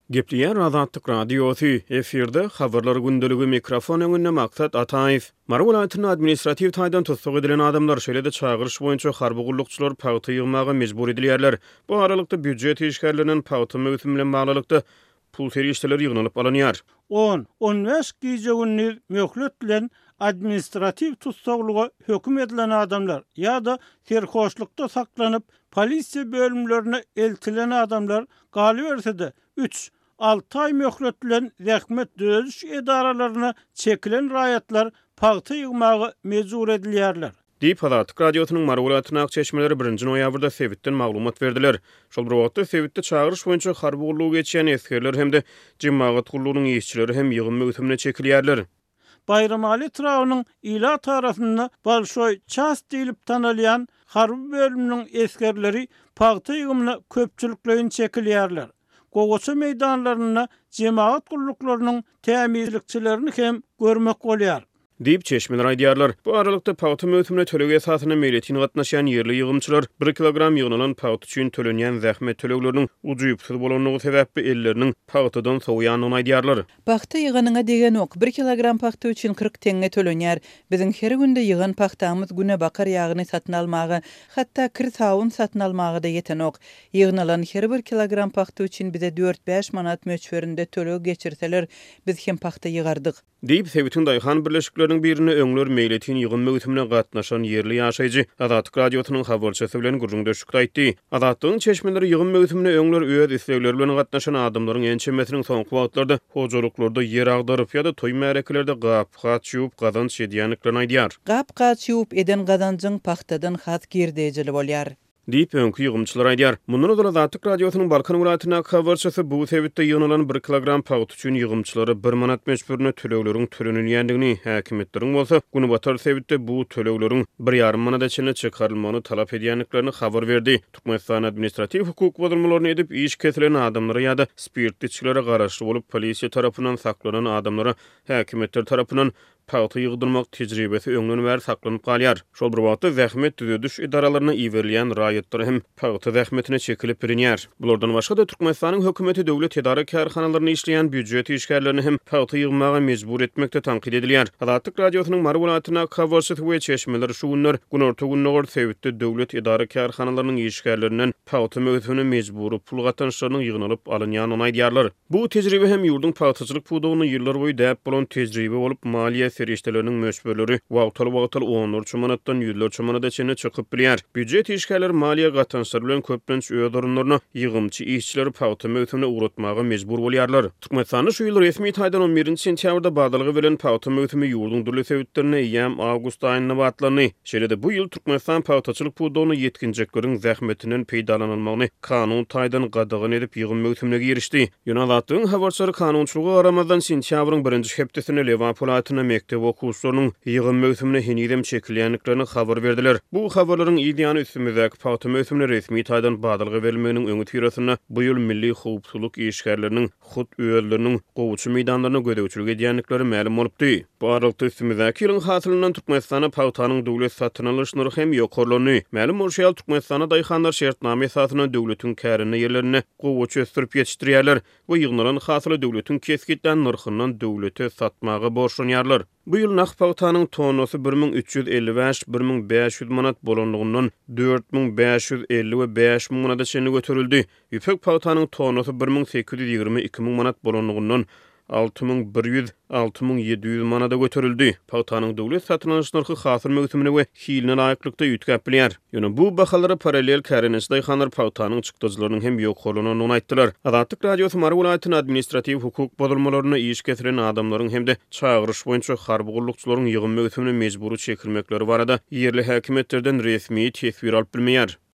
Gepleyen Azatlyk Radiosu efirde habarlar gündöligi mikrofon öňünde maksat Ataýew. Mara welaýatynyň administrativ taýdan tutsak edilen adamlar şeýle-de çağırış boýunça harby gullukçylar paýta ýygmaga mejbur edilýärler. Bu aralykda büdjet işgärleriniň paýta möhüm bilen baglanykda pul ferişdeler ýygnylyp alanýar. 10-15 gije günni möhlet bilen administrativ tutsaklyga höküm edilen adamlar ýa-da serhoşlukda saklanyp polisiýa bölümlerine eltilen adamlar galy bersede 3-6 ay möhlet bilen rähmet döwüş edaralaryna çekilen raýatlar paýta ýygmaga mejbur edilýärler. Diýip Azatlyk Radiosynyň Mara welaýatynyň Akçeşmeleri 1-nji noýabrda Sebitden maglumat berdiler. Şol bir wagtda Sebitde çağırış boýunça harby gullugy geçýän eskerler hemde jemaat gullugynyň işçileri hem ýygyn möhümine çekilýärler. Bayramali Trawynyň ila tarapynda Bolşoy ças diýilip tanalýan harby bölüminiň eskerleri paýta ýygymyna köpçülikleýin çekilýärler. Gogoça meýdanlaryna jemaat gulluklarynyň tämizlikçilerini hem görmek bolýar. Diýip Çeşmeler aýdýarlar. Bu aralykda paýta möhümine töleg esasyna meýletin gatnaşan ýerli ýygymçylar 1 kilogram ýygnalan paýta üçin tölenýän zähmet tölegleriniň ujuýupsyz bolanyny sebäpli elleriniň paýtadan sowýanyny aýdýarlar. Paýta ýygynyňa degen ok 1 kilogram paýta üçin 40 teňe tölenýär. Biziň her günde ýygan paýtamyz güne bakar ýagyny satyn almagy, hatda kir sawun satyn almagy da ýeten ok. Ýygnalan her 1 kilogram paýta üçin bize 4-5 manat möçberinde töleg geçirseler, biz hem paýta ýygardyk. Diýip Sebitden daýhan birleşikleriniň birini öňler meýletin ýygyn möhümine gatnaşan ýerli ýaşaýjy Azatlyk Radiosynyň habarçysy bilen gurrundaşyk aýtdy. Azatlygyň çeşmeleri ýygyn möhümine öňler öýe islegleri bilen gatnaşan adamlaryň ençemesiniň soňky wagtlarda hojuluklarda ýer agdaryp ýa-da toý märekelerinde gap-gat ýuwup gazanç edýänliklerini aýdýar. Gap-gat ýuwup eden gazançyň paxtadan hat girdejili bolýar. Diýip öňkü ýygymçylar aýdýar. Mundan öňe Azatlyk Radiosynyň Balkan welaýatyna habarçysy bu sebäpde ýygnalan 1 kilogram paýta üçin ýygymçylary 1 manat meçberine tölegleriň tölenýändigini häkimetleriň bolsa, güni batar sebäpde bu tölegleriň 1,5 manata çenle çykarylmagyny talap edýänliklerini habar berdi. Türkmenistan administrativ hukuk bozulmalaryny edip iş kesilen adamlara ýa-da spirtli içkilere garaşly bolup polisiýa tarapyndan saklanan adamlara häkimetler tarapyndan paýta ýygdyrmak tejribesi öňden bäri saklanyp galýar. Şol bir wagtda zähmet düzüdüş edaralaryna iwerilýän raýatlar hem paýta zähmetine çekilip birinýär. Bulardan başga da Türkmenistanyň hökümeti döwlet idara karhanalarynda işleýän büdjet işgärlerini hem paýta ýygmaga mejbur etmekde tanqid edilýär. Azatlyk Radiosynyň Mara welaýatyna habarçysy we Çeşmeler şu günler günorta günler sebäpde döwlet idara karhanalarynın işgärlerinden paýta möhümine mejbur pul gatançlarynyň ýygnalyp alynýanyny aýdýarlar. Bu tejribe hem ýurdun paýtaçylyk pudugyny ýyllar boýy däp bolan tejribe bolup maliýe ferişdeleriniň möçberleri wagtaly onlarça manatdan ýüzlerçe manata çenle çykyp bilýär. Büdjet işgärleri maliýe gatançlary bilen köplenç öýdorunlaryna ýygymçy işçileri paýta möhümine uğratmaga mejbur bolýarlar. Türkmenistanyň şu ýyl resmi taýdan 11 sentýabrda bagdalygy bilen paýta möhümi ýurdun durly sebäplerine ýam awgust aýyna batlany. Şeýle-de bu ýyl Türkmenistan paýtaçylyk pudugyny ýetkinjekleriň zähmetinden peýdalanylmagyny kanun taýdan gadagyn edip ýygyn möhümine girişdi. Ýönelatlygyň habarçylary kanunçylygy aramazdan sentýabryň 1-nji hepdesine Lewan polatyna mektep okuwçylarynyň ýygyn möhümine hinidem çekilýänliklerini habar berdiler. Bu habarlaryň ýa-da üstümizdäki paýta möhümine resmi taýdan bagdalygy berilmeginiň öňü tirasyna bu ýyl milli howpsuzlyk işgärleriniň hut öýelleriniň gowuçy meýdanlaryna gödäwçilik edýänlikleri ma'lum bolupdy. Bu aralykda üstümizdäki ýylyň hasylynyň Türkmenistana paýtanyň döwlet satyn alyş narhy hem ýokarlany. Ma'lum bolşýar Türkmenistana daýhanlar şertname esasyna döwletiň kärine ýerlerini gowuçy ösdürip ýetişdirýärler we ýygnalan hasyly döwletiň keskitden narhyndan döwlete satmagy borçlanýarlar. Bu ýyl naq paýtanyň tonusy 1355-1500 manat bolanlygyndan 4550 we 5000 manata çenli götürildi. Ýüpek paýtanyň tonusy 1820-2000 manat bolanlygyndan 6100-6700 manada götürildi. Paýtanyň döwlet satyn alyş narhy hasyl möhümine we hiline laýyklykda ýetgäp bilýär. Ýöne bu bahalara paralel käriniş daýhanlar paýtanyň çykdyjylarynyň hem ýokarlanyny aýtdylar. Azatlyk Radiosy Mara welaýatynyň administrativ hukuk bozulmalaryna iş kesilen adamlaryň hem de çağırış boýunça harby gullukçylaryň ýygyn möhümine mejburi çekilmekleri barada ýerli häkimetlerden resmi tesbir alyp bilmeýär.